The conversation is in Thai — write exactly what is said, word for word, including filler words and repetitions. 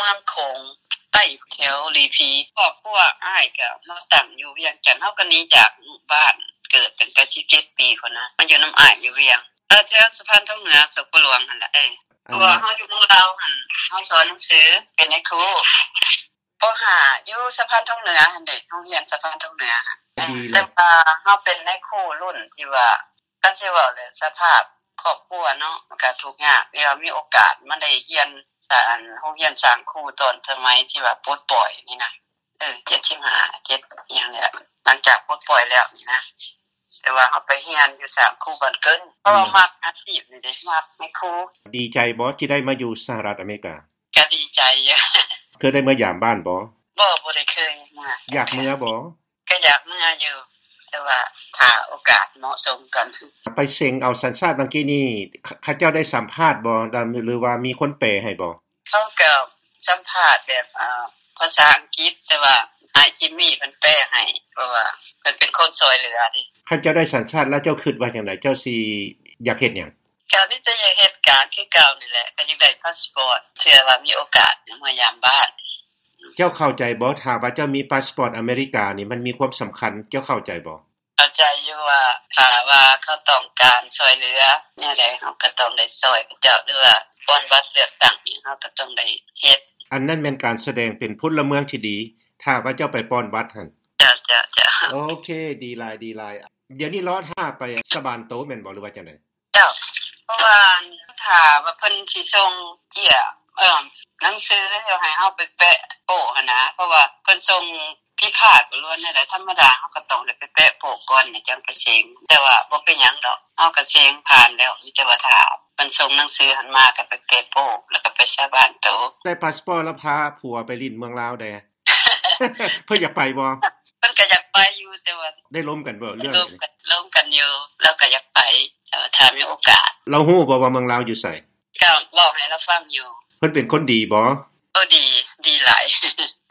มืองคงใต้แถวลีพีครอบครัวอ้ายก็มาตั้งอยู่เวียงจันทน์เฮาก็หนีจากบ้านเกิดตั้งแต่สิบเจ็ดปีพุ่นนะมาอยู่นำอ้ายอยู่เวียงเออแถวสะพานทองเหนือสกหลวงหั่นล่ะเอ้เพราะว่าเฮาอยู่เมืองลาวหั่นเฮาสอนหนังสือเป็นไอ้ครูป.ห้า อยู่สะพานทองเหนือหั่นเด้โรงเรียนสะพานทองเหนือหั่นแต่ว่าเฮาเป็นไอ้ครูรุ่นที่ว่ากันสิเว้าเลยสภาพครอบครัวเนาะมันก็ทุกข์ยากที่ว่ามีโอกาสมาได้เรียนสานโรงเรียนสร้างครูตอนสมัยที่ว่าปลดปล่อยนี่นะเออเจ็ดสิบห้า เจ็ดอีหยังนี่ล่ะหลังจากปลดปล่อยแล้วนี่นะแต่ว่าเฮาไปเรียนอยู่สร้างครูบ้านเกินเพราะว่ามักอาชีพนี่เด้มักแม่ครูดีใจบ่ที่ได้มาอยู่สหรัฐอเมริกาก็ดีใจอยู่เคยได้มายามบ้านบ่บ่บ่ได้เคยมาอยากเมื่อบ่ก็อยากเมื่ออยู่แต่ว่าถ้าโอกาสเหมาะสมกันไปเซ็งเอาสัญชาติบางกี้นี่ข้าเจ้าได้สัมภาษณ์บ่หรือว่ามีคนแปลให้บ่เขาก็สัมภาษณ์แบบอ่าภาษาอังกฤษแต่ว่าอ้ายจิมมี่เพิ่นแปลให้เพราะว่าเพิ่นเป็นคนช่วยเหลือดิข้าเจ้าได้สัญชาติแล้วเจ้าคิดว่าจังได๋เจ้าสิอยากเฮ็ดหยังก็มีแต่อยากเฮ็ดการคือเก่านี่แหละก็อยากได้พาสปอร์ตเพื่อว่ามีโอกาสมายามบ้านเจ้าเข้าใจบ่ถ้าว่าเจ้ามีพาสปอร์ตอเมริกานี่มันมีความสําคัญเจ้าเข้าใจบ่เข้าใจอยู่ว่าถ้าว่าเขาต้องการช่วยเหลือแนวใดเฮาก็ต้องได้ช่วยเขาเจ้าหรือว่าป้อนบัตรเลือกตั้งนี่เฮาก็ต้องได้เฮ็ดอันนั้นแม่นการแสดงเป็นพลเมืองที่ดีถ้าว่าเจ้าไปป้อนบัตรหั่นจ้ะๆๆโอเคดีหลายดีหลายเดี๋ยวนี้รอท่าไปสบานโตแม่นบ่หรือว่าจังได๋เจ้าเพราะว่าถ้าว่าเพิ่นสิส่งเจียเอ่อหนังสือสิให้เฮาไปแปะโป้หั่นนะเพราะว่าเพิ่นส่งผิดพลาดบ่ล้วนนั่นแหละธรรมดาเฮาก็ต้องได้ไปแปะโป้ก่อนนี่จังไปเซ็งแต่ว่าบ่เป็นหยังดอกเฮาก็เซ็งผ่านแล้วมีแต่ว่าถ้าเพิ่นส่งหนังสือหั่นมาก็ไปแปะโป้แล้วก็ไปสาบานโตได้พาสปอร์ตแล้วพาผัวไปลิ้นเมืองลาวได้ เพิ่นอยากไปบ่เพิ่นก็อยากไปอยู่แต่ว่าได้ล้มกันบ่เรื่องล้มกันล้มกันอยู่แล้วก็อยากไปแต่ว่าถ้ามีโอกาสเราฮู้บ่ว่าเมืองลาวอยู่ไสก็เว้าให้เราฟังอยู่เพิ่นเป็นคนดีบ่เออดีดีหลาย